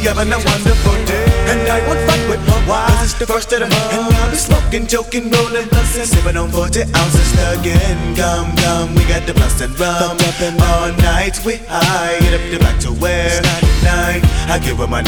having a wonderful day. And I won't fight with my wife, 'cause it's the first of the month. And I'll be smoking, joking, rolling blunts and sipping on 40 ounces again. Come, come, we got the blunts and rum. All night we high, get up to back to where 9. I give her my